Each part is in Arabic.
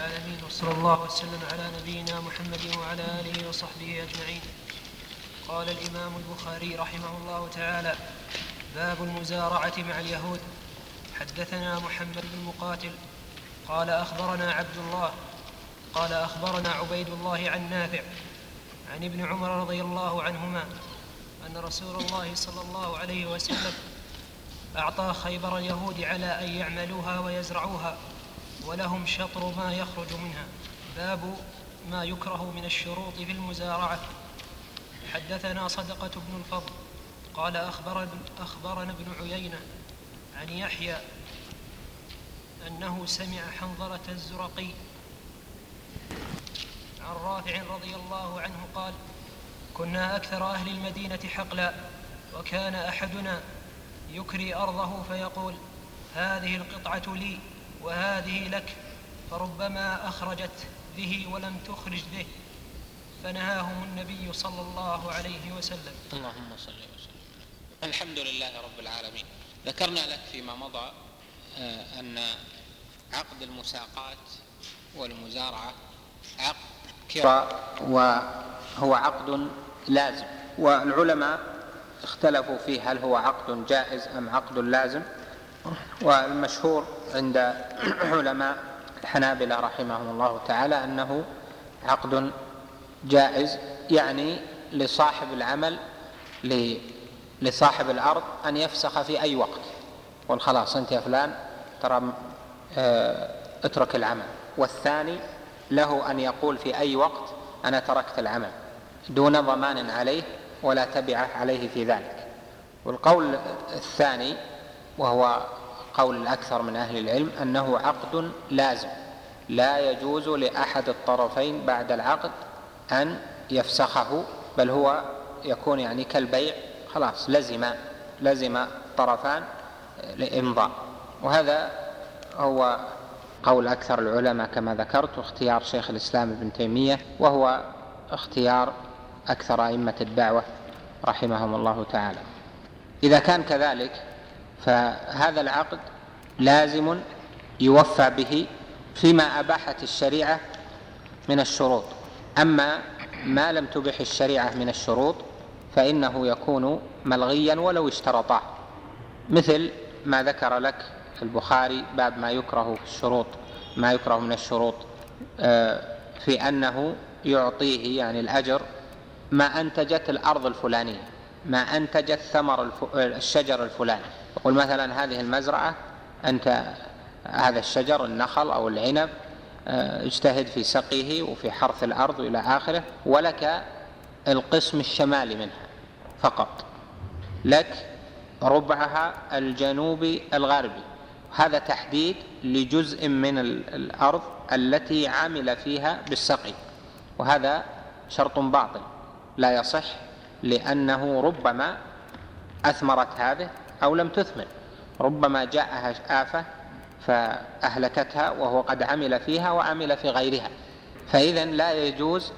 العالمين، وصلى الله وسلم على نبينا محمد وعلى آله وصحبه أجمعين. قال الإمام البخاري رحمه الله تعالى: باب المزارعة مع اليهود. حدثنا محمد بن مقاتل قال أخبرنا عبد الله قال أخبرنا عبيد الله عن نافع عن ابن عمر رضي الله عنهما أن رسول الله صلى الله عليه وسلم أعطى خيبر اليهود على أن يعملوها ويزرعوها، ولهم شطر ما يخرج منها. باب ما يكره من الشروط في المزارعة. حدثنا صدقة بن الفضل قال أخبرنا ابن عيينة عن يحيى أنه سمع حنظلة الزرقي عن رافع رضي الله عنه قال: كنا أكثر أهل المدينة حقلا، وكان أحدنا يكري أرضه فيقول: هذه القطعة لي وهذه لك، فربما أخرجت به ولم تخرج به، فنهاهم النبي صلى الله عليه وسلم. اللهم صل وسلم. الحمد لله رب العالمين. ذكرنا لك فيما مضى أن عقد المساقات والمزارعة عقد كراء، وهو عقد لازم، والعلماء اختلفوا فيه هل هو عقد جائز أم عقد لازم. والمشهور عند علماء الحنابلة رحمهم الله تعالى أنه عقد جائز، يعني لصاحب العمل لصاحب الأرض أن يفسخ في أي وقت، قل خلاص أنت يا فلان ترى اترك العمل، والثاني له أن يقول في أي وقت أنا تركت العمل دون ضمان عليه ولا تبعه عليه في ذلك. والقول الثاني وهو قول الأكثر من أهل العلم أنه عقد لازم، لا يجوز لأحد الطرفين بعد العقد أن يفسخه، بل هو يكون يعني كالبيع، خلاص لزم الطرفان لإمضاء. وهذا هو قول أكثر العلماء كما ذكرت، واختيار شيخ الإسلام ابن تيمية، وهو اختيار أكثر أئمة الدعوة رحمهم الله تعالى. إذا كان كذلك فهذا العقد لازم يوفى به فيما أباحت الشريعة من الشروط. أما ما لم تبح الشريعة من الشروط فإنه يكون ملغيا ولو اشترطاه، مثل ما ذكر لك البخاري باب ما يكره في الشروط، ما يكره من الشروط في أنه يعطيه يعني الأجر ما أنتجت الأرض الفلانية، ما أنتجت ثمر الشجر الفلاني. يقول مثلا هذه المزرعة أنت هذا الشجر النخل أو العنب اجتهد في سقيه وفي حرث الأرض إلى آخره، ولك القسم الشمالي منها فقط، لك ربعها الجنوبي الغربي. هذا تحديد لجزء من الأرض التي عمل فيها بالسقي، وهذا شرط باطل لا يصح، لأنه ربما أثمرت هذه أو لم تثمر، ربما جاءها آفة فأهلكتها وهو قد عمل فيها وعمل في غيرها. فإذن لا يجوز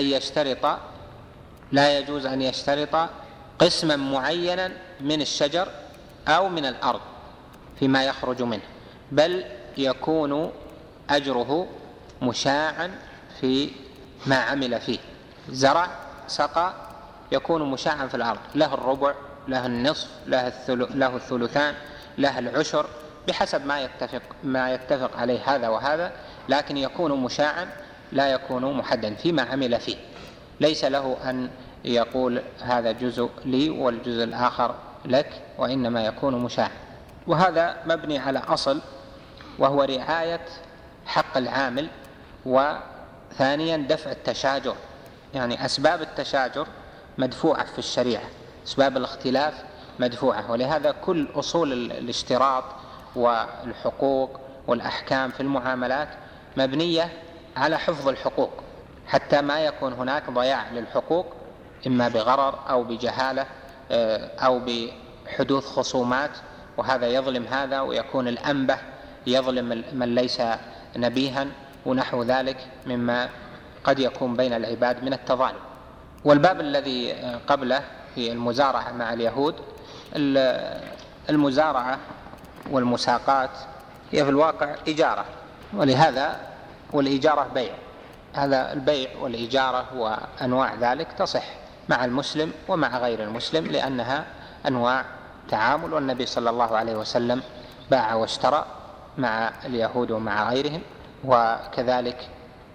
أن يشترط قسما معينا من الشجر أو من الأرض فيما يخرج منه، بل يكون أجره مشاعا في ما عمل فيه. زرع سقى يكون مشاعا في الأرض، له الربع، له النصف، له الثلثان، له العشر، بحسب ما يتفق عليه هذا وهذا، لكن يكون مشاعا لا يكون محددا فيما عمل فيه. ليس له أن يقول هذا جزء لي والجزء الآخر لك، وإنما يكون مشاعا. وهذا مبني على أصل وهو رعاية حق العامل، وثانيا دفع التشاجر، يعني أسباب التشاجر مدفوعة في الشريعة، أسباب الاختلاف مدفوعة. ولهذا كل أصول الاشتراط والحقوق والأحكام في المعاملات مبنية على حفظ الحقوق، حتى ما يكون هناك ضياع للحقوق إما بغرر أو بجهالة أو بحدوث خصومات، وهذا يظلم هذا ويكون الأنبه يظلم من ليس نبيها، ونحو ذلك مما قد يكون بين العباد من التظالم. والباب الذي قبله في المزارعة مع اليهود، المزارعة والمساقات هي في الواقع إجارة، ولهذا والإجارة بيع، هذا البيع والإجارة وأنواع ذلك تصح مع المسلم ومع غير المسلم لأنها أنواع تعامل، والنبي صلى الله عليه وسلم باع واشترى مع اليهود ومع غيرهم، وكذلك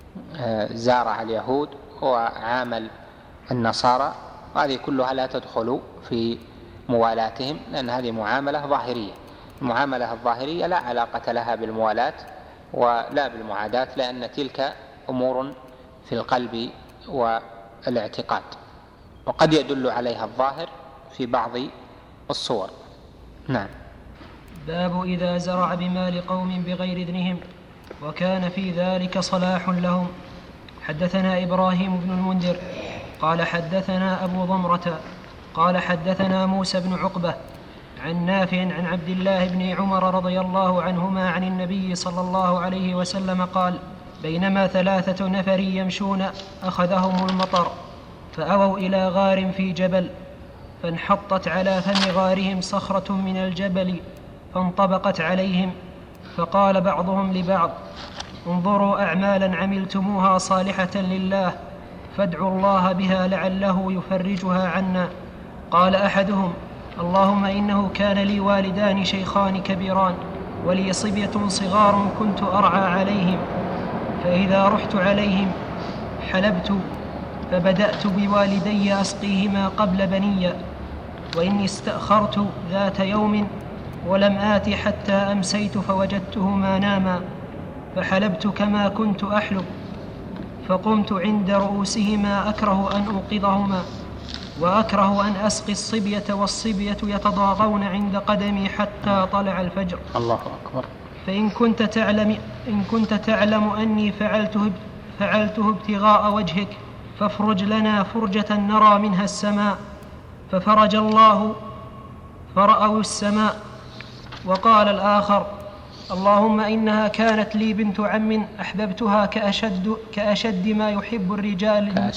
زارع اليهود وعامل النصارى، وهذه كلها لا تدخل في موالاتهم لأن هذه معاملة ظاهرية. المعاملة الظاهرية لا علاقة لها بالموالاة ولا بالمعاداة، لأن تلك أمور في القلب والاعتقاد، وقد يدل عليها الظاهر في بعض الصور. نعم. باب إذا زرع بمال قوم بغير إذنهم وكان في ذلك صلاح لهم. حدثنا إبراهيم بن المنذر قال حدثنا أبو ضمرة قال حدثنا موسى بن عقبة عن نافع عن عبد الله بن عمر رضي الله عنهما عن النبي صلى الله عليه وسلم قال: بينما 3 نفر يمشون أخذهم المطر فأووا إلى غار في جبل، فانحطت على فم غارهم صخرة من الجبل فانطبقت عليهم، فقال بعضهم لبعض: انظروا أعمالا عملتموها صالحة لله فادعوا الله بها لعله يفرجها عنا. قال أحدهم: اللهم إنه كان لي والدان شيخان كبيران ولي صبية صغار كنت أرعى عليهم، فإذا رحت عليهم حلبت، فبدأت بوالدي أسقيهما قبل بني، وإني استأخرت ذات يوم ولم آت حتى أمسيت فوجدتهما ناما، فحلبت كما كنت أحلب، فقمت عند رؤوسهما أكره أن أوقظهما وأكره أن أسقي الصبية والصبية يتضاغون عند قدمي حتى طلع الفجر. الله أكبر. فإن كنت تعلم أني فعلته ابتغاء وجهك فافرج لنا فرجة نرى منها السماء. ففرج الله فرأوا السماء. وقال الآخر: اللهم إنها كانت لي بنت عم أحببتها كأشد ما يحب الرجال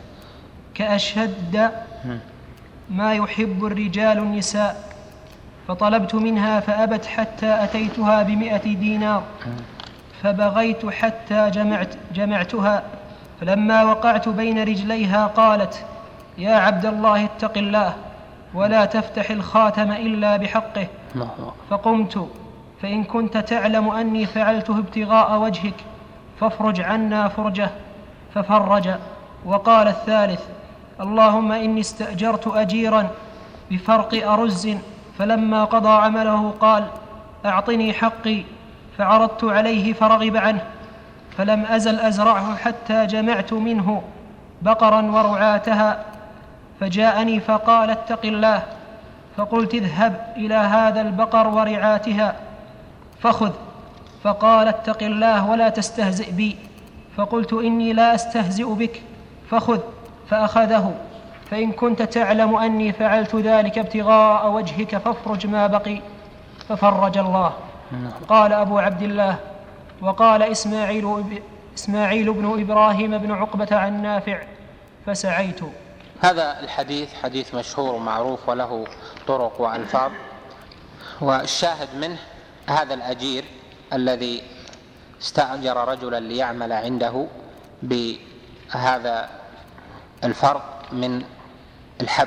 كأشد ما يحب الرجال النساء، فطلبت منها فأبت حتى أتيتها ب100 دينار، فبغيت حتى جمعتها، فلما وقعت بين رجليها قالت: يا عبد الله اتق الله ولا تفتح الخاتم إلا بحقه. فقمت: فإن كنت تعلم أني فعلته ابتغاء وجهك فافرج عنا فرجه، ففرج. وقال الثالث: اللهم إني استأجرت أجيرا بفرق أرز، فلما قضى عمله قال: أعطني حقي، فعرضت عليه فرغب عنه، فلم أزل أزرعه حتى جمعت منه بقرا ورعاتها، فجاءني فقال: اتق الله. فقلت: اذهب إلى هذا البقر ورعاتها فخذ. فقال: اتق الله ولا تستهزئ بي. فقلت: إني لا أستهزئ بك، فخذ. فأخذه. فإن كنت تعلم أني فعلت ذلك ابتغاء وجهك فافرج ما بقي، ففرج الله. قال أبو عبد الله: وقال إسماعيل بن إبراهيم بن عقبة عن نافع: فسعيت. هذا الحديث حديث مشهور ومعروف وله طرق وألفاظ، والشاهد منه هذا الأجير الذي استأجر رجلا ليعمل عنده بهذا الفرق من الحب،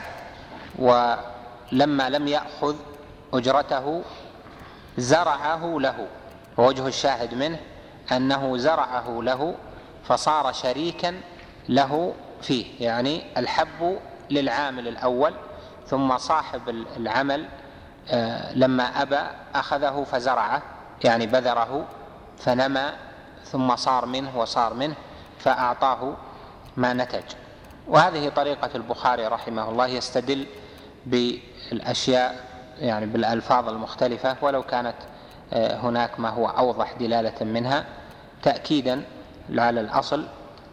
ولما لم يأخذ أجرته زرعه له، ووجه الشاهد منه أنه زرعه له فصار شريكا له فيه، يعني الحب للعامل الأول، ثم صاحب العمل لما أبى أخذه فزرعه، يعني بذره فنمى، ثم صار منه فأعطاه ما نتج. وهذه طريقة البخاري رحمه الله، يستدل بالأشياء يعني بالألفاظ المختلفة، ولو كانت هناك ما هو أوضح دلالة منها، تأكيدا على الأصل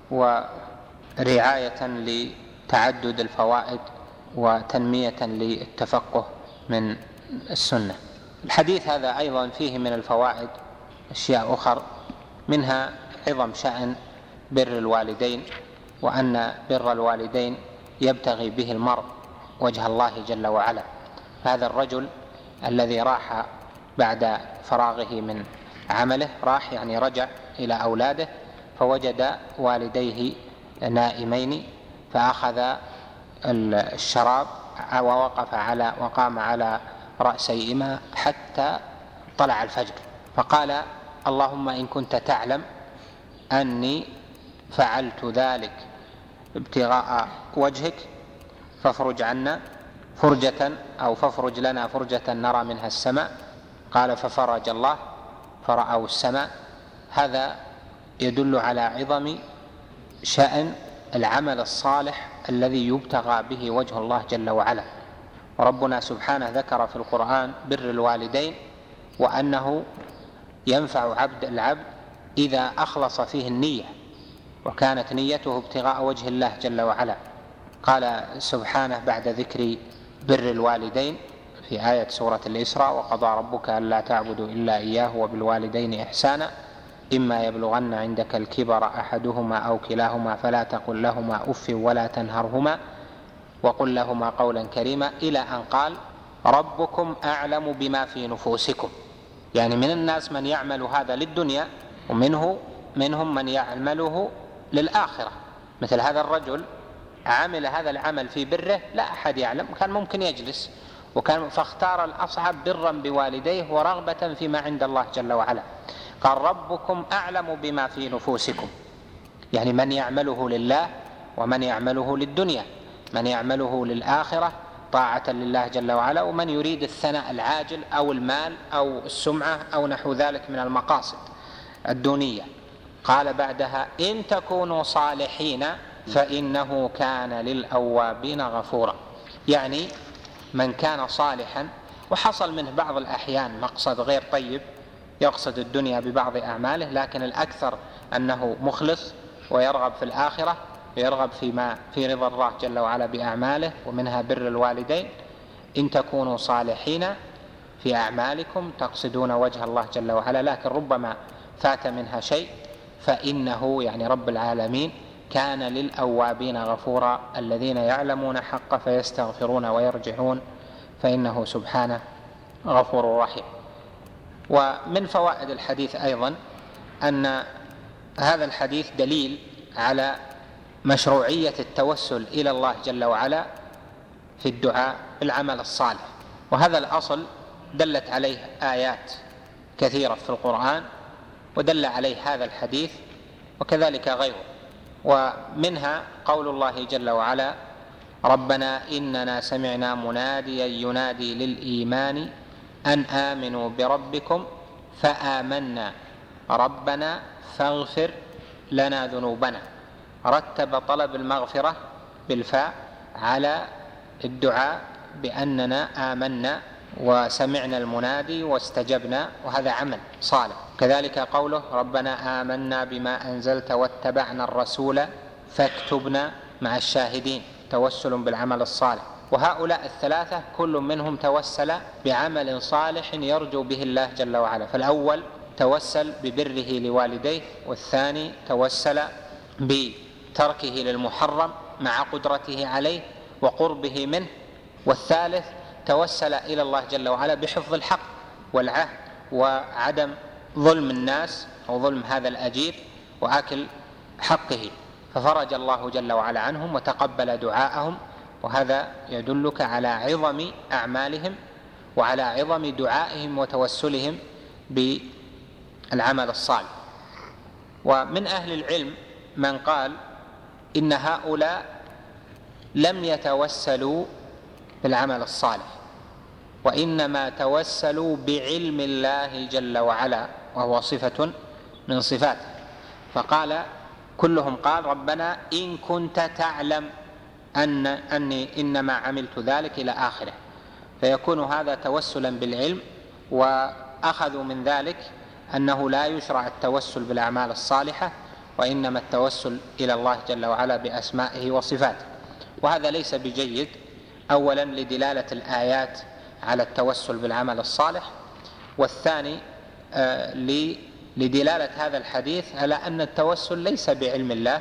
ورعاية لتعدد الفوائد وتنمية للتفقه من السنة. الحديث هذا أيضا فيه من الفوائد أشياء أخر، منها عظم شأن بر الوالدين، وأن بر الوالدين يبتغي به المرء وجه الله جل وعلا. هذا الرجل الذي راح بعد فراغه من عمله، راح يعني رجع إلى أولاده فوجد والديه نائمين، فأخذ الشراب وقام على رأسيهما حتى طلع الفجر، فقال: اللهم إن كنت تعلم أني فعلت ذلك ابتغاء وجهك فافرج عنا فرجة أو فافرج لنا فرجة نرى منها السماء. قال: ففرج الله فرأوا السماء. هذا يدل على عظم شأن العمل الصالح الذي يبتغى به وجه الله جل وعلا. وربنا سبحانه ذكر في القرآن بر الوالدين، وأنه ينفع العبد إذا أخلص فيه النية وكانت نيته ابتغاء وجه الله جل وعلا. قال سبحانه بعد ذكر بر الوالدين في آية سورة الإسراء: وقضى ربك ألا تعبدوا إلا إياه وبالوالدين إحسانا إما يبلغن عندك الكبر أحدهما أو كلاهما فلا تقل لهما أف ولا تنهرهما وقل لهما قولا كريما، إلى أن قال: ربكم أعلم بما في نفوسكم. يعني من الناس من يعمل هذا للدنيا، ومنهم من يعمله للآخرة. مثل هذا الرجل عمل هذا العمل في بره لا أحد يعلم، كان ممكن يجلس، فاختار الأصعب برا بوالديه ورغبة فيما عند الله جل وعلا. قال: ربكم أعلم بما في نفوسكم، يعني من يعمله لله ومن يعمله للدنيا، من يعمله للآخرة طاعة لله جل وعلا، ومن يريد الثناء العاجل أو المال أو السمعة أو نحو ذلك من المقاصد الدنيا. قال بعدها: إن تكونوا صالحين فإنه كان للأوابين غفورا. يعني من كان صالحا وحصل منه بعض الأحيان مقصد غير طيب، يقصد الدنيا ببعض أعماله، لكن الأكثر أنه مخلص ويرغب في الآخرة ويرغب في رضا الله جل وعلا بأعماله، ومنها بر الوالدين. إن تكونوا صالحين في أعمالكم تقصدون وجه الله جل وعلا، لكن ربما فات منها شيء، فإنه يعني رب العالمين كان للأوابين غفورا، الذين يعلمون حق فيستغفرون ويرجعون، فإنه سبحانه غفور رحيم. ومن فوائد الحديث أيضا أن هذا الحديث دليل على مشروعية التوسل إلى الله جل وعلا في الدعاء بالعمل الصالح، وهذا الأصل دلت عليه آيات كثيرة في القرآن، ودل عليه هذا الحديث وكذلك غيره. ومنها قول الله جل وعلا: ربنا إننا سمعنا مناديا ينادي للإيمان أن آمنوا بربكم فآمنا ربنا فاغفر لنا ذنوبنا. رتب طلب المغفرة بالفاء على الدعاء بأننا آمنا وسمعنا المنادي واستجبنا، وهذا عمل صالح. كذلك قوله: ربنا آمنا بما أنزلت واتبعنا الرسول فاكتبنا مع الشاهدين، توسل بالعمل الصالح. وهؤلاء الثلاثة كل منهم توسل بعمل صالح يرجو به الله جل وعلا. فالأول توسل ببره لوالديه، والثاني توسل بتركه للمحرم مع قدرته عليه وقربه منه، والثالث توسل إلى الله جل وعلا بحفظ الحق والعهد وعدم ظلم الناس أو ظلم هذا الأجير وأكل حقه، ففرج الله جل وعلا عنهم وتقبل دعاءهم. وهذا يدلك على عظم أعمالهم وعلى عظم دعائهم وتوسلهم بالعمل الصالح. ومن أهل العلم من قال إن هؤلاء لم يتوسلوا بالعمل الصالح، وإنما توسلوا بعلم الله جل وعلا، وهو صفة من صفاته. فقال كلهم قال: ربنا إن كنت تعلم أني إنما عملت ذلك إلى آخره. فيكون هذا توسلا بالعلم، وأخذوا من ذلك أنه لا يشرع التوسل بالأعمال الصالحة، وإنما التوسل إلى الله جل وعلا بأسمائه وصفاته. وهذا ليس بجيد، أولا لدلالة الآيات على التوسل بالعمل الصالح، والثاني لدلالة هذا الحديث على أن التوسل ليس بعلم الله،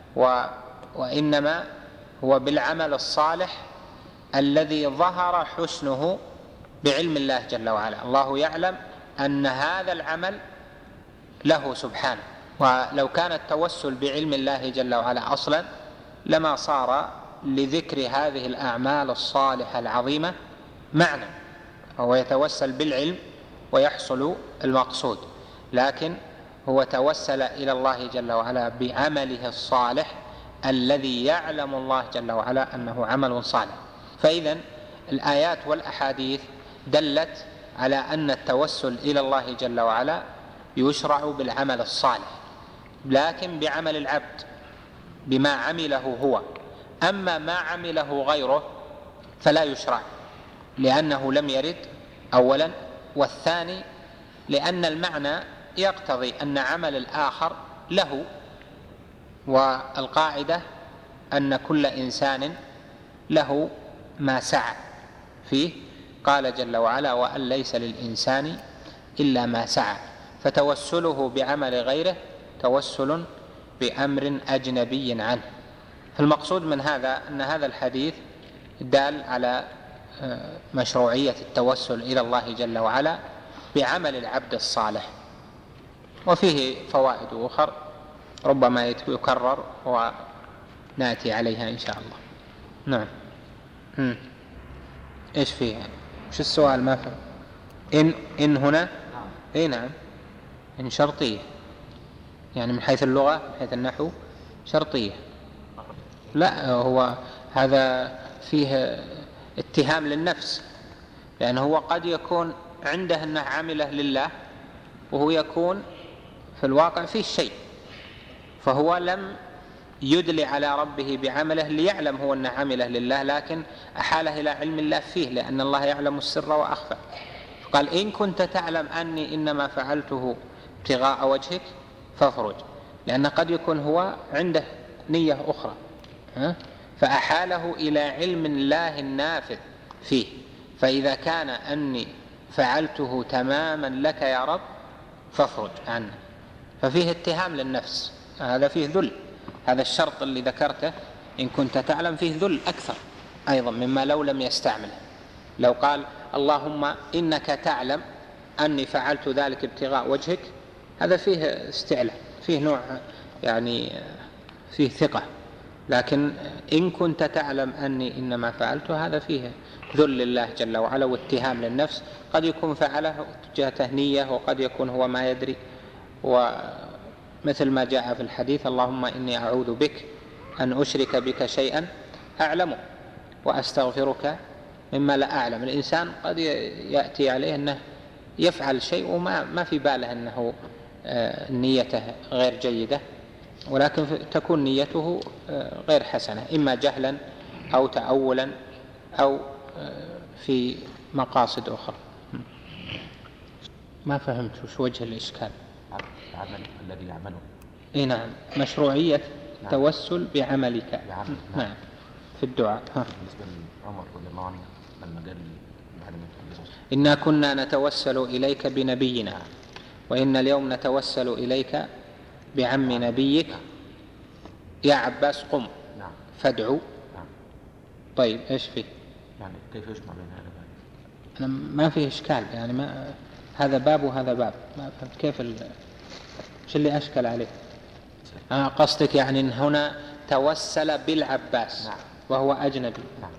وإنما هو بالعمل الصالح الذي ظهر حسنه بعلم الله جل وعلا. الله يعلم أن هذا العمل له سبحانه، ولو كان التوسل بعلم الله جل وعلا أصلا لما صار لذكر هذه الأعمال الصالحة العظيمة معنى، هو يتوسل بالعلم ويحصل المقصود، لكن هو توسل إلى الله جل وعلا بعمله الصالح الذي يعلم الله جل وعلا أنه عمل صالح. فإذن الآيات والأحاديث دلت على أن التوسل إلى الله جل وعلا يشرع بالعمل الصالح، لكن بعمل العبد بما عمله هو. أما ما عمله غيره فلا يشرع، لأنه لم يرد أولا، والثاني لأن المعنى يقتضي أن عمل الآخر له، والقاعدة أن كل إنسان له ما سعى فيه، قال جل وعلا وأن ليس للإنسان إلا ما سعى، فتوسله بعمل غيره توسل بأمر أجنبي عنه. فالمقصود من هذا أن هذا الحديث دال على مشروعية التوسل إلى الله جل وعلا بعمل العبد الصالح، وفيه فوائد أخرى ربما يكرر ونأتي عليها إن شاء الله. نعم. إيش فيه؟ وش السؤال؟ ما فهم. إن هنا إيه؟ نعم، إن شرطية، يعني من حيث اللغة من حيث النحو شرطية. لا، هو هذا فيه اتهام للنفس، لأنه هو قد يكون عنده أنه عمله لله وهو يكون في الواقع فيه شيء، فهو لم يدلي على ربه بعمله ليعلم هو أنه عمله لله، لكن أحاله إلى علم الله فيه، لأن الله يعلم السر وأخفى. قال إن كنت تعلم أني إنما فعلته ابتغاء وجهك فافرج، لأن قد يكون هو عنده نية أخرى، فأحاله إلى علم الله النافذ فيه. فإذا كان أني فعلته تماما لك يا رب فافرج عنه، ففيه اتهام للنفس، هذا فيه ذل. هذا الشرط اللي ذكرته إن كنت تعلم فيه ذل أكثر أيضا مما لو لم يستعمله. لو قال اللهم إنك تعلم أني فعلت ذلك ابتغاء وجهك، هذا فيه استعلاء، فيه نوع يعني فيه ثقة. لكن إن كنت تعلم أني إنما فعلته، هذا فيه ذل لله جل وعلا واتهام للنفس. قد يكون فعله جهة نية، وقد يكون هو ما يدري، ومثل ما جاء في الحديث اللهم إني أعوذ بك أن أشرك بك شيئا أعلمه وأستغفرك مما لا أعلم. الإنسان قد يأتي عليه أنه يفعل شيء وما في باله أنه نيته غير جيدة، ولكن تكون نيته غير حسنة، إما جهلا أو تأولا أو في مقاصد أخرى. ما فهمت وش وجه الإشكال. العمل الذي يعمله. إيه نعم، مشروعية توسل بعملك. نعم في الدعاء. بالنسبة لعمر رضي الله عنه لما قال بعد ما إنا كنا نتوسل إليك بنبينا وإن اليوم نتوسل إليك بعم نبيك يا عباس قم فادعو. طيب إيش فيه؟ يعني كيف يجمع بين هذا وهذا؟ أنا ما فيه إشكال، يعني ما هذا باب وهذا باب، ما فهمت كيف شو اللي أشكل عليه. قصدك يعني إن هنا توسل بالعباس وهو أجنبي،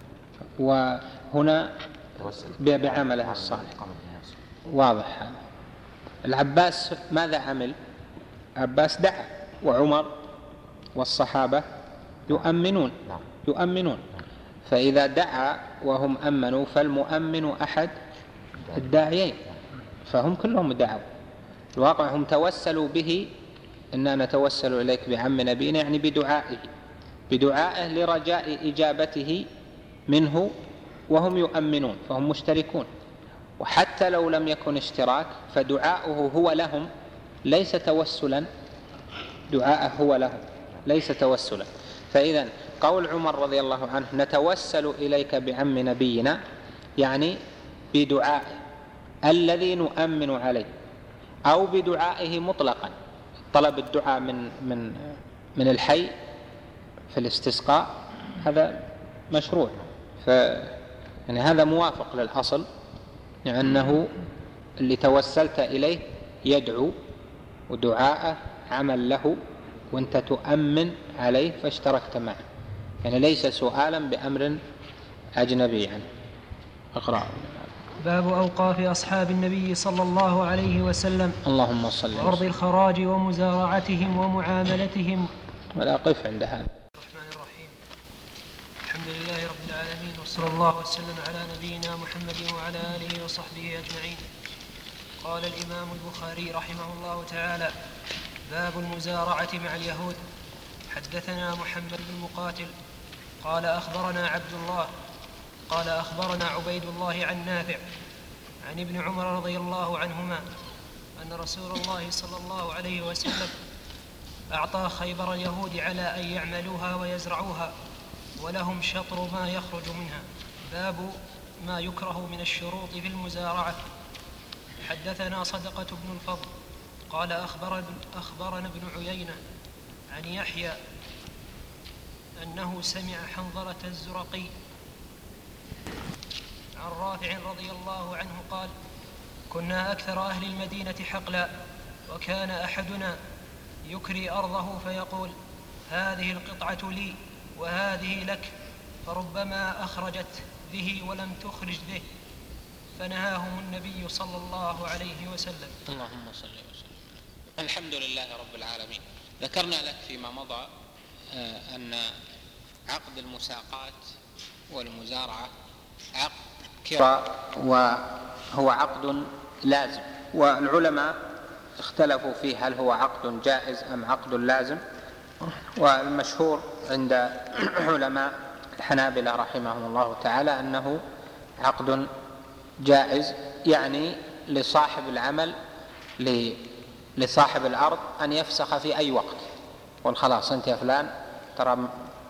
وهنا بعمله الصالح. واضح هذا. العباس ماذا عمل؟ عباس دعا، وعمر والصحابة يؤمنون. فإذا دعا وهم أمنوا فالمؤمن أحد الداعيين، فهم كلهم دعوا. الواقع هم توسلوا به، إننا نتوسل إليك بعم نبينا، يعني بدعائه لرجاء إجابته منه، وهم يؤمنون فهم مشتركون. وحتى لو لم يكن اشتراك فدعاؤه هو لهم ليس توسلا، دعاءه هو لهم ليس توسلا. فإذن قول عمر رضي الله عنه نتوسل إليك بعم نبينا، يعني بدعائه الذي نؤمن عليه، أو بدعائه مطلقا، طلب الدعاء من الحي في الاستسقاء هذا مشروع. يعني هذا موافق للأصل، لأنه اللي توسلت إليه يدعو ودعاءه عمل له وانت تؤمن عليه فاشتركت معه، يعني ليس سؤالا بأمر أجنبي عنه. اقرأ. باب أوقاف أصحاب النبي صلى الله عليه وسلم اللهم صل وسلم. وأرض الخراج ومزارعتهم ومعاملتهم. ولا قف عند هذا. الرحمن الرحيم. الحمد لله رب العالمين، وصلى الله وسلم على نبينا محمد وعلى آله وصحبه أجمعين. قال الإمام البخاري رحمه الله تعالى: باب المزارعة مع اليهود. حدثنا محمد بن مقاتل قال أخبرنا عبد الله قال أخبرنا عبيد الله عن نافع عن ابن عمر رضي الله عنهما أن رسول الله صلى الله عليه وسلم أعطى خيبر اليهود على أن يعملوها ويزرعوها ولهم شطر ما يخرج منها. باب ما يكره من الشروط في المزارعة. حدثنا صدقة بن الفضل قال أخبرنا ابن عيينة عن يحيى أنه سمع حنظلة الزرقي عن رافع رضي الله عنه قال: كنا أكثر أهل المدينة حقلا، وكان أحدنا يكري أرضه فيقول: هذه القطعة لي وهذه لك، فربما أخرجت به ولم تخرج به، فنهاهم النبي صلى الله عليه وسلم. اللهم صل وسلم. الحمد لله رب العالمين. ذكرنا لك فيما مضى أن عقد المساقات والمزارعة عقد كراء وهو عقد لازم، والعلماء اختلفوا فيه هل هو عقد جائز أم عقد لازم، والمشهور عند علماء الحنابلة رحمهم الله تعالى أنه عقد جائز، يعني لصاحب العمل لصاحب الأرض أن يفسخ في أي وقت، قل خلاص أنت يا فلان ترى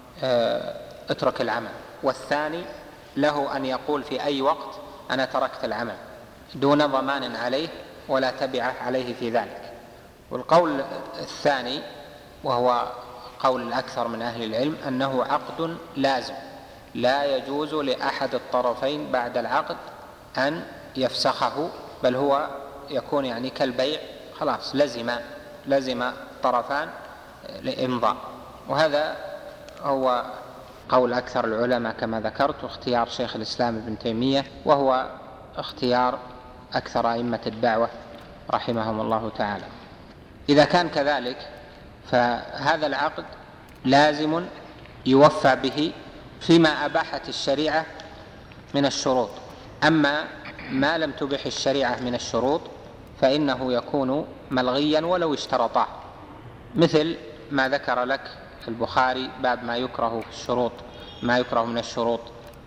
اترك العمل، والثاني له أن يقول في أي وقت أنا تركت العمل دون ضمان عليه ولا تبعه عليه في ذلك. والقول الثاني وهو قول الأكثر من أهل العلم أنه عقد لازم، لا يجوز لأحد الطرفين بعد العقد أن يفسخه، بل هو يكون يعني كالبيع، خلاص لزم الطرفان لإمضاء. وهذا هو قول أكثر العلماء كما ذكرت، واختيار شيخ الإسلام ابن تيمية، وهو اختيار أكثر أئمة الدعوة رحمهم الله تعالى. إذا كان كذلك فهذا العقد لازم يوفى به فيما أباحت الشريعة من الشروط، أما ما لم تبح الشريعة من الشروط فإنه يكون ملغيا ولو اشترطاه، مثل ما ذكر لك البخاري باب ما يكره في الشروط، ما يكره من الشروط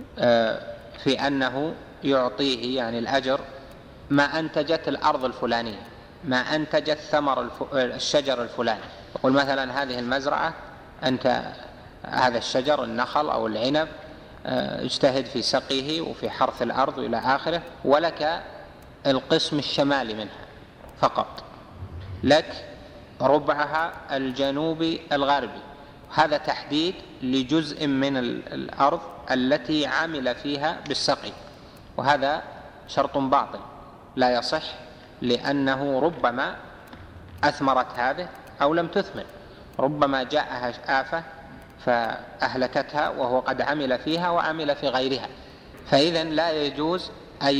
في أنه يعطيه يعني الأجر ما أنتجت الأرض الفلانية، ما أنتجت ثمر الشجر الفلاني. يقول مثلا هذه المزرعة أنت هذا الشجر النخل أو العنب اجتهد في سقيه وفي حرث الأرض إلى آخره، ولك القسم الشمالي منها فقط، لك ربعها الجنوبي الغربي. هذا تحديد لجزء من الأرض التي عمل فيها بالسقي، وهذا شرط باطل لا يصح، لأنه ربما أثمرت هذه أو لم تثمر، ربما جاءها آفة فأهلكتها وهو قد عمل فيها وعمل في غيرها. فإذا لا يجوز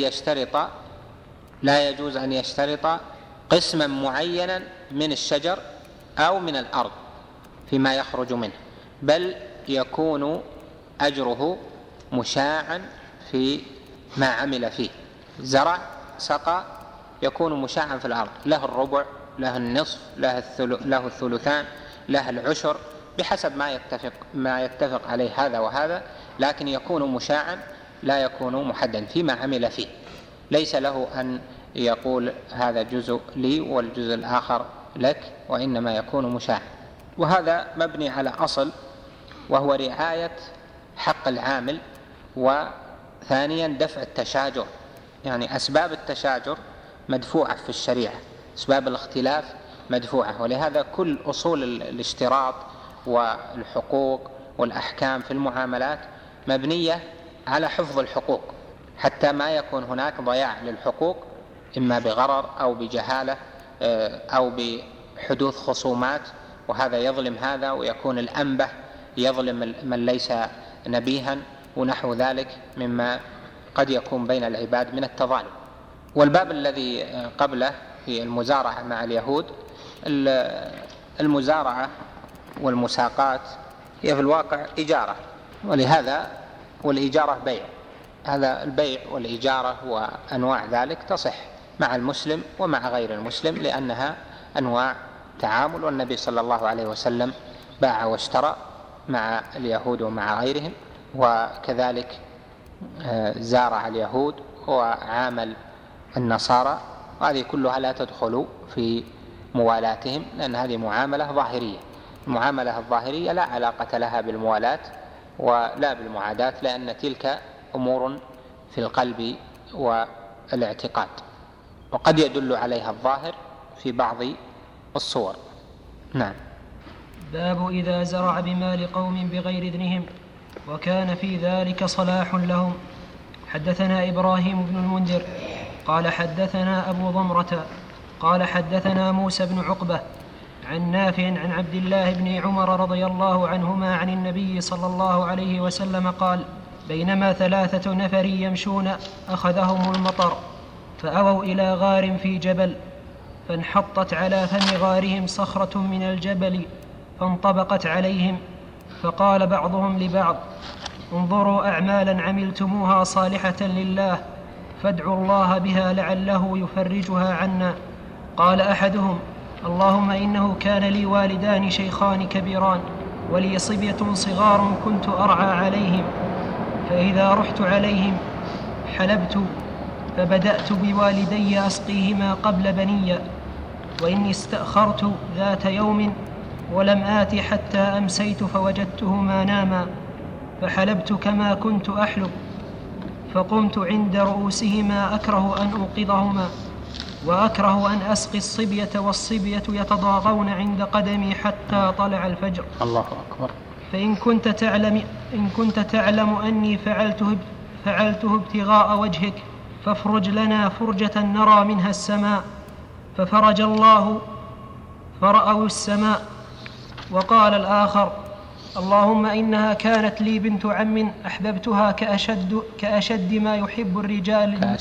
أن يشترط قسما معينا من الشجر أو من الأرض فيما يخرج منه، بل يكون أجره مشاعا في ما عمل فيه. زرع سقى يكون مشاعا في الأرض، له الربع، له النصف، له الثلثان، له العشر، بحسب ما يتفق عليه هذا وهذا، لكن يكون مشاعا لا يكون محددا فيما عمل فيه. ليس له أن يقول هذا جزء لي والجزء الآخر لك، وإنما يكون مشاعا. وهذا مبني على أصل وهو رعاية حق العامل، وثانيا دفع التشاجر، يعني أسباب التشاجر مدفوعة في الشريعة، أسباب الاختلاف مدفوعة، ولهذا كل أصول الاشتراط والحقوق والأحكام في المعاملات مبنية على حفظ الحقوق، حتى ما يكون هناك ضياع للحقوق إما بغرر أو بجهالة أو حدوث خصومات، وهذا يظلم هذا، ويكون الأنبه يظلم من ليس نبيها، ونحو ذلك مما قد يكون بين العباد من التظالم. والباب الذي قبله في المزارعة مع اليهود، المزارعة والمساقات هي في الواقع إجارة، ولهذا والإجارة بيع، هذا البيع والإجارة وأنواع ذلك تصح مع المسلم ومع غير المسلم، لأنها أنواع تعامل، والنبي صلى الله عليه وسلم باع واشترى مع اليهود ومع غيرهم، وكذلك زارع اليهود وعامل النصارى، وهذه كلها لا تدخل في موالاتهم، لأن هذه معاملة ظاهرية. المعاملة الظاهرية لا علاقة لها بالموالاة ولا بالمعاداة، لأن تلك أمور في القلب والاعتقاد، وقد يدل عليها الظاهر في بعض الصور. نعم. باب إذا زرع بمال قوم بغير إذنهم وكان في ذلك صلاح لهم. حدثنا إبراهيم بن المنذر قال حدثنا أبو ضمرة قال حدثنا موسى بن عقبة عن نافع عن عبد الله بن عمر رضي الله عنهما عن النبي صلى الله عليه وسلم قال: بينما 3 نفر يمشون أخذهم المطر فأووا إلى غار في جبل، فانحطت على فم غارهم صخرة من الجبل فانطبقت عليهم، فقال بعضهم لبعض: انظروا أعمالا عملتموها صالحة لله فادعوا الله بها لعله يفرجها عنا. قال أحدهم: اللهم إنه كان لي والدان شيخان كبيران ولي صبية صغار كنت أرعى عليهم، فإذا رحت عليهم حلبت، فبدأت بوالدي أسقيهما قبل بني، وإني استأخرت ذات يوم ولم آت حتى أمسيت فوجدتهما ناما، فحلبت كما كنت أحلب، فقمت عند رؤوسهما أكره أن أوقظهما، وأكره أن أسقي الصبية والصبية يتضاغون عند قدمي حتى طلع الفجر. الله أكبر. فإن كنت تعلم أني فعلته ابتغاء وجهك فافرج لنا فرجة نرى منها السماء. ففرج الله فرأوا السماء. وقال الآخر: اللهم إنها كانت لي بنت عم أحببتها كأشد ما يحب الرجال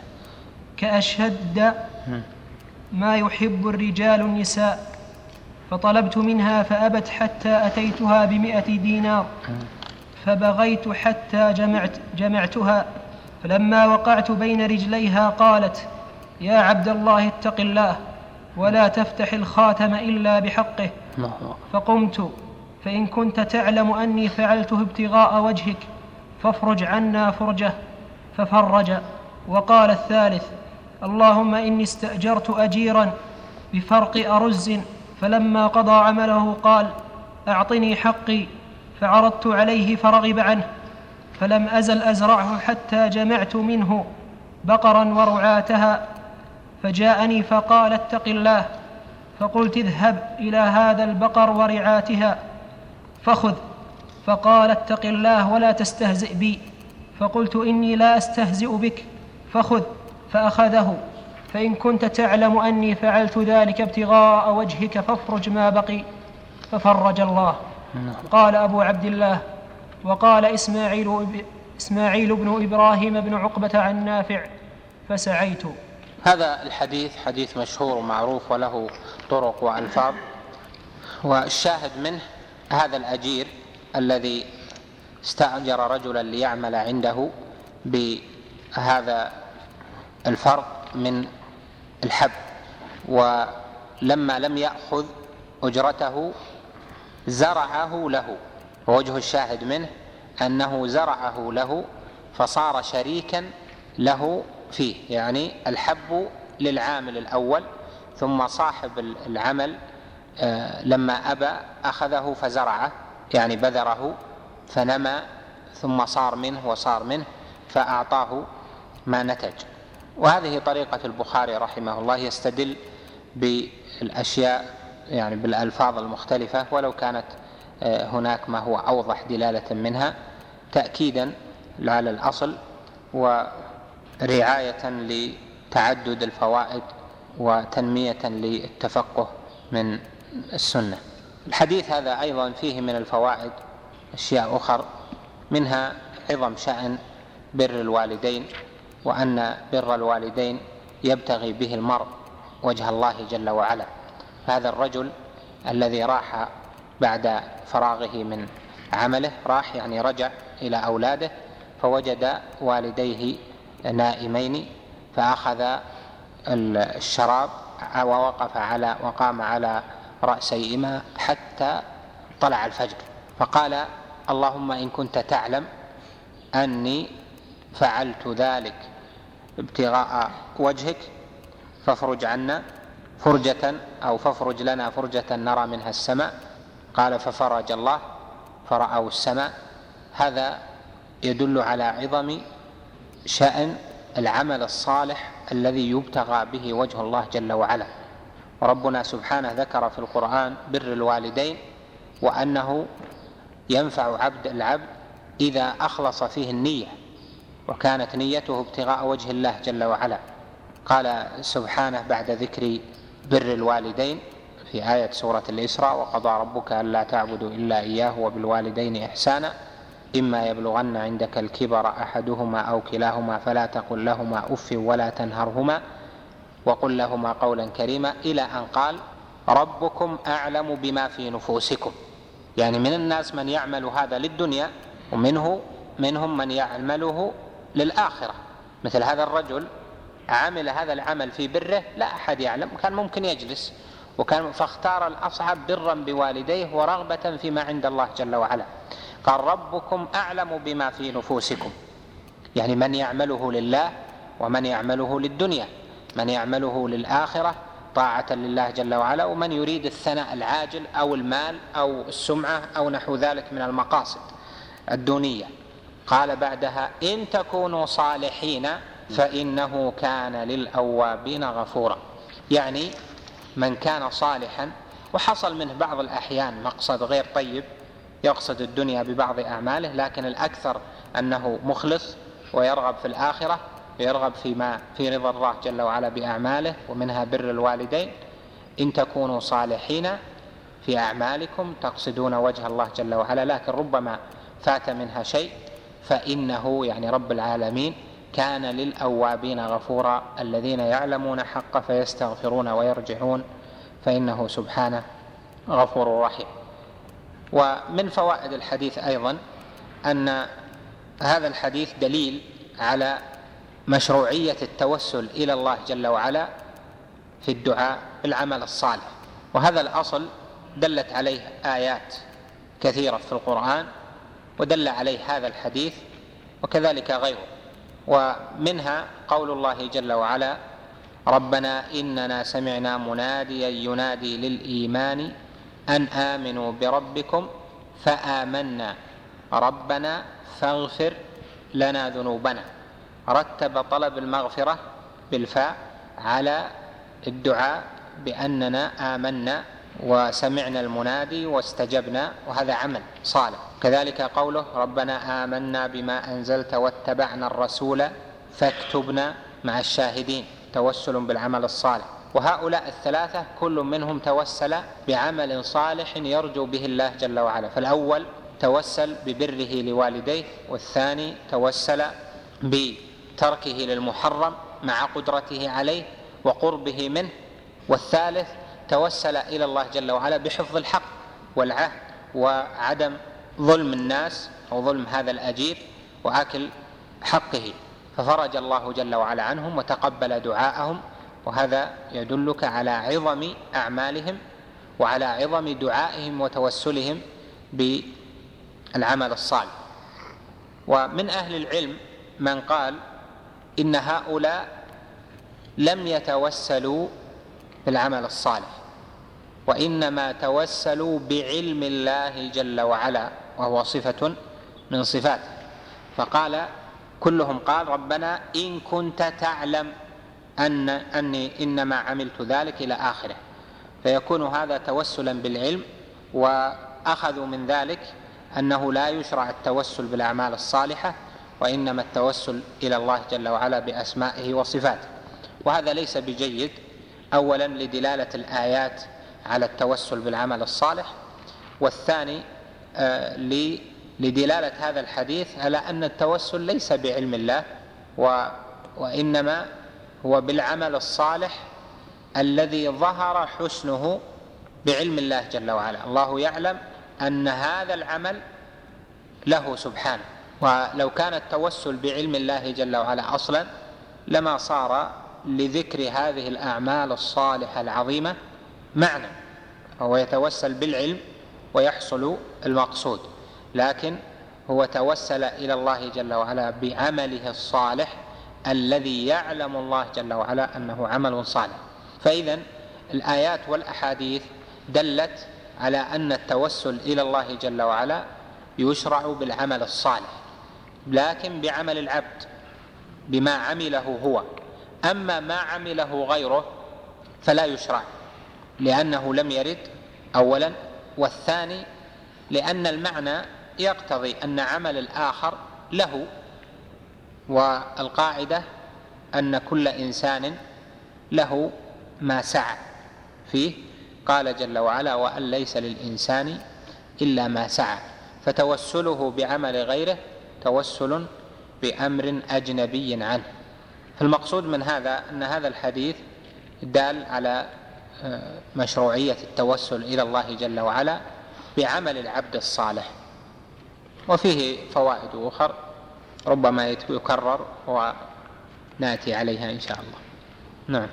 كأشد ما يحب الرجال النساء، فطلبت منها فأبت حتى أتيتها ب100 دينار، فبغيت حتى جمعتها، فلما وقعت بين رجليها قالت: يا عبد الله اتق الله ولا تفتح الخاتم إلا بحقه. فقمت: فإن كنت تعلم أني فعلته ابتغاء وجهك فافرج عنا فرجه، ففرج. وقال الثالث: اللهم إني استأجرت أجيرا بفرق أرز، فلما قضى عمله قال: أعطني حقي، فعرضت عليه فرغب عنه، فلم أزل أزرعه حتى جمعت منه بقرا ورعاتها، فجاءني فقال: اتق الله. فقلت: اذهب إلى هذا البقر ورعاتها فخذ. فقال: اتق الله ولا تستهزئ بي. فقلت: إني لا أستهزئ بك، فخذ. فأخذه. فإن كنت تعلم أني فعلت ذلك ابتغاء وجهك فافرج ما بقي، ففرج الله. قال أبو عبد الله: وقال إسماعيل بن إبراهيم بن عقبة عن نافع: فسعيت. هذا الحديث حديث مشهور ومعروف وله طرق وألفاظ، والشاهد منه هذا الأجير الذي استأجر رجلا ليعمل عنده بهذا الفرق من الحب، ولما لم يأخذ أجرته زرعه له، ووجه الشاهد منه أنه زرعه له فصار شريكا له فيه، يعني الحب للعامل الأول، ثم صاحب العمل لما أبى أخذه فزرعه، يعني بذره فنمى، ثم صار منه فأعطاه ما نتج. وهذه طريقة البخاري رحمه الله، يستدل بالأشياء يعني بالألفاظ المختلفة، ولو كانت هناك ما هو أوضح دلالة منها، تأكيدا على الأصل ورعاية لتعدد الفوائد وتنمية للتفقه من السنة. الحديث هذا أيضا فيه من الفوائد أشياء أخر، منها عظم شأن بر الوالدين، وأن بر الوالدين يبتغي به المرء وجه الله جل وعلا. هذا الرجل الذي راح بعد فراغه من عمله، راح يعني رجع إلى أولاده، فوجد والديه نائمين، فأخذ الشراب وقام على رأسيهما حتى طلع الفجر، فقال: اللهم إن كنت تعلم أني فعلت ذلك ابتغاء وجهك فافرج عنا فرجة، أو فافرج لنا فرجة نرى منها السماء. قال: ففرج الله فرأوا السماء. هذا يدل على عظم شأن العمل الصالح الذي يبتغى به وجه الله جل وعلا. وربنا سبحانه ذكر في القرآن بر الوالدين، وأنه ينفع العبد إذا أخلص فيه النية، وكانت نيته ابتغاء وجه الله جل وعلا. قال سبحانه بعد ذكر بر الوالدين في آية سورة الإسراء: وقضى ربك ألا تعبدوا إلا إياه وبالوالدين إحسانا إما يبلغن عندك الكبر أحدهما أو كلاهما فلا تقل لهما أف ولا تنهرهما وقل لهما قولا كريما، إلى أن قال: ربكم أعلم بما في نفوسكم. يعني من الناس من يعمل هذا للدنيا، ومنهم من يعمله للآخرة. مثل هذا الرجل عمل هذا العمل في بره لا أحد يعلم، كان ممكن يجلس، فاختار الأصعب برا بوالديه ورغبة فيما عند الله جل وعلا. قال: ربكم أعلم بما في نفوسكم، يعني من يعمله لله ومن يعمله للدنيا، من يعمله للآخرة طاعة لله جل وعلا، ومن يريد الثناء العاجل أو المال أو السمعة أو نحو ذلك من المقاصد الدنية. قال بعدها: إن تكونوا صالحين فإنه كان للأوابين غفورا. يعني من كان صالحا وحصل منه بعض الأحيان مقصد غير طيب، يقصد الدنيا ببعض أعماله، لكن الأكثر أنه مخلص ويرغب في الآخرة، ويرغب في رضا الله جل وعلا بأعماله، ومنها بر الوالدين. إن تكونوا صالحين في أعمالكم تقصدون وجه الله جل وعلا، لكن ربما فات منها شيء، فإنه يعني رب العالمين كان للأوابين غفورا، الذين يعلمون حق فيستغفرون ويرجعون، فإنه سبحانه غفور رحيم. ومن فوائد الحديث أيضا أن هذا الحديث دليل على مشروعية التوسل إلى الله جل وعلا في الدعاء بالعمل الصالح، وهذا الأصل دلت عليه آيات كثيرة في القرآن، ودل عليه هذا الحديث وكذلك غيره. ومنها قول الله جل وعلا: ربنا إننا سمعنا مناديا ينادي للإيمان أن آمنوا بربكم فآمنا ربنا فاغفر لنا ذنوبنا. رتب طلب المغفرة بالفاء على الدعاء بأننا آمنا وسمعنا المنادي واستجبنا، وهذا عمل صالح. كذلك قوله: ربنا آمنا بما أنزلت واتبعنا الرسول فاكتبنا مع الشاهدين، توسل بالعمل الصالح. وهؤلاء الثلاثة كل منهم توسل بعمل صالح يرجو به الله جل وعلا. فالأول توسل ببره لوالديه، والثاني توسل بتركه للمحرم مع قدرته عليه وقربه منه، والثالث توسل إلى الله جل وعلا بحفظ الحق والعهد وعدم ظلم الناس أو ظلم هذا الأجير وأكل حقه، ففرج الله جل وعلا عنهم وتقبل دعاءهم. وهذا يدلك على عظم أعمالهم وعلى عظم دعائهم وتوسلهم بالعمل الصالح. ومن أهل العلم من قال إن هؤلاء لم يتوسلوا بالعمل الصالح، وإنما توسلوا بعلم الله جل وعلا، وهو صفة من صفاته. فقال كلهم قال: ربنا إن كنت تعلم أني إنما عملت ذلك إلى آخره. فيكون هذا توسلا بالعلم، وأخذوا من ذلك أنه لا يشرع التوسل بالأعمال الصالحة، وإنما التوسل إلى الله جل وعلا بأسمائه وصفاته. وهذا ليس بجيد، أولا لدلالة الآيات على التوسل بالعمل الصالح، والثاني لدلالة هذا الحديث على أن التوسل ليس بعلم الله، وإنما هو بالعمل الصالح الذي ظهر حسنه بعلم الله جل وعلا. الله يعلم أن هذا العمل له سبحانه، ولو كان التوسل بعلم الله جل وعلا أصلا لما صار لذكر هذه الأعمال الصالحة العظيمة معنى، هو يتوسل بالعلم ويحصل المقصود، لكن هو توسل إلى الله جل وعلا بعمله الصالح الذي يعلم الله جل وعلا أنه عمل صالح. فإذن الآيات والأحاديث دلت على أن التوسل إلى الله جل وعلا يشرع بالعمل الصالح، لكن بعمل العبد بما عمله هو. أما ما عمله غيره فلا يشرع، لأنه لم يرد أولا، والثاني لأن المعنى يقتضي أن عمل الآخر له، والقاعدة أن كل إنسان له ما سعى فيه. قال جل وعلا: وأن ليس للإنسان إلا ما سعى. فتوسله بعمل غيره توسل بأمر أجنبي عنه. فالمقصود من هذا أن هذا الحديث دال على مشروعية التوسل إلى الله جل وعلا بعمل العبد الصالح، وفيه فوائد أخرى ربما يكرر ونأتي عليها إن شاء الله. نعم.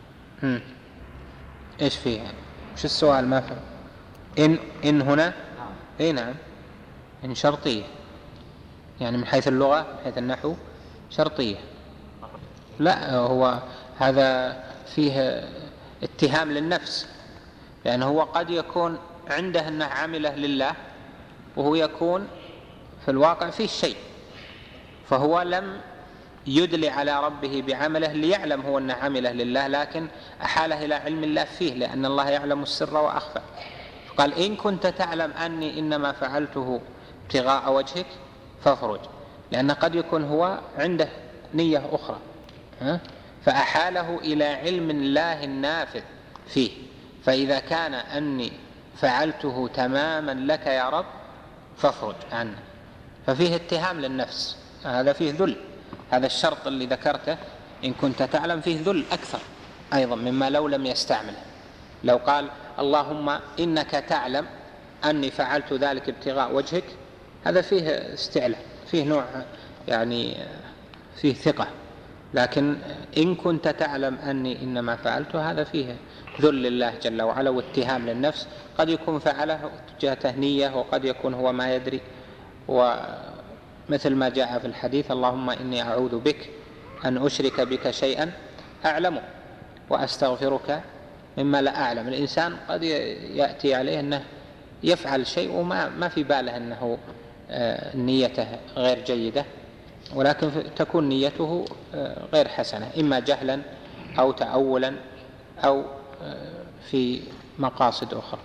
إيش فيه؟ وش السؤال؟ ما فهم. إن هنا؟ إيه نعم، إن شرطية، يعني من حيث اللغة من حيث النحو شرطية. لا، هو هذا فيه اتهام للنفس، لأنه هو قد يكون عنده أنه عمله لله وهو يكون في الواقع فيه شيء، فهو لم يدلي على ربه بعمله ليعلم هو أنه عمله لله، لكن أحاله إلى علم الله فيه، لأن الله يعلم السر وأخفى. قال: إن كنت تعلم أني إنما فعلته ابتغاء وجهك فافرج، لأن قد يكون هو عنده نية أخرى، فأحاله إلى علم الله النافذ فيه. فإذا كان أني فعلته تماما لك يا رب فافرج عنه، ففيه اتهام للنفس، هذا فيه ذل. هذا الشرط اللي ذكرته إن كنت تعلم فيه ذل أكثر أيضا مما لو لم يستعمله. لو قال: اللهم إنك تعلم أني فعلت ذلك ابتغاء وجهك، هذا فيه استعلاء، فيه نوع يعني فيه ثقة. لكن إن كنت تعلم أني إنما فعلته، هذا فيه ذل لله جل وعلا واتهام للنفس. قد يكون فعله جهة نية، وقد يكون هو ما يدري، ومثل ما جاء في الحديث: اللهم إني أعوذ بك أن أشرك بك شيئا أعلمه وأستغفرك مما لا أعلم. الإنسان قد يأتي عليه أنه يفعل شيء وما في باله أنه نيته غير جيدة، ولكن تكون نيته غير حسنة، إما جهلا أو تأولا أو في مقاصد أخرى.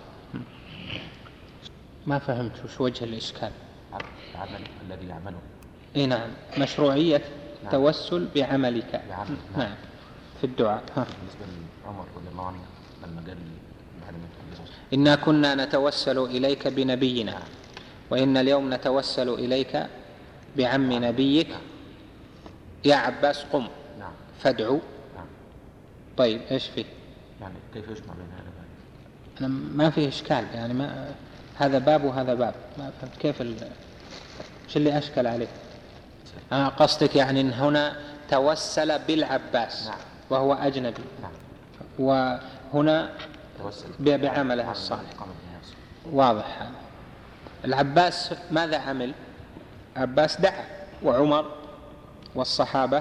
ما فهمت وش وجه الإشكال. العمل الذي يعمله. إيه نعم، مشروعية التوسل بعملك. نعم في الدعاء. بالنسبة لعمر رضي الله عنه لما قال إنا كنا نتوسل إليك بنبينا، وإن اليوم نتوسل إليك بعم نبيك، يا عباس قم فادعو. طيب إيش فيه؟ يعني كيف يجمع بين هذا وهذا؟ أنا ما فيه إشكال، يعني ما هذا باب وهذا باب، ما فهمت كيف شو اللي أشكل عليه. قصدك يعني إن هنا توسل بالعباس وهو أجنبي، وهنا بعمله الصالح. واضح هذا. العباس ماذا عمل؟ عباس دعا، وعمر والصحابة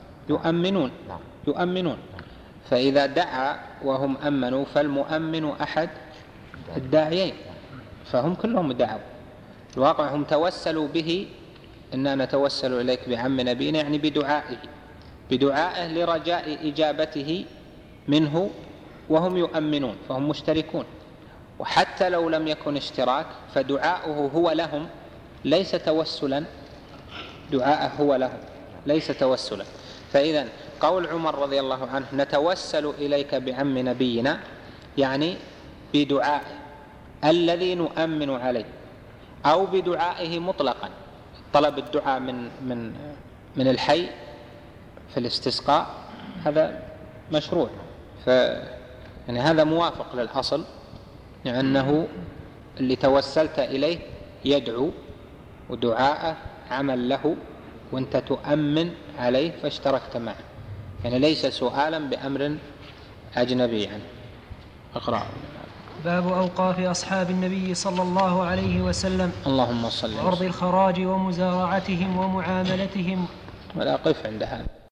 يؤمنون. فإذا دعا وهم أمنوا فالمؤمن أحد الداعيين، فهم كلهم دعوا. الواقع هم توسلوا به، إننا نتوسل إليك بعم نبينا، يعني بدعائه لرجاء إجابته منه، وهم يؤمنون فهم مشتركون. وحتى لو لم يكن اشتراك فدعاؤه هو لهم ليس توسلا، دعاءه هو لهم ليس توسلا. فإذا قول عمر رضي الله عنه نتوسل إليك بعم نبينا، يعني بدعائه الذي نؤمن عليه أو بدعائه مطلقا. طلب الدعاء من الحي في الاستسقاء هذا مشروع، يعني هذا موافق للأصل، لأنه اللي توسلت إليه يدعو ودعاءه عمل له وانت تؤمن عليه فاشتركت معه، يعني ليس سؤالا بأمر أجنبي عنه. أقرأ. باب أوقاف أصحاب النبي صلى الله عليه وسلم اللهم صل وسلم. وأرض الخراج ومزارعتهم ومعاملتهم. ولا قف عند هذا.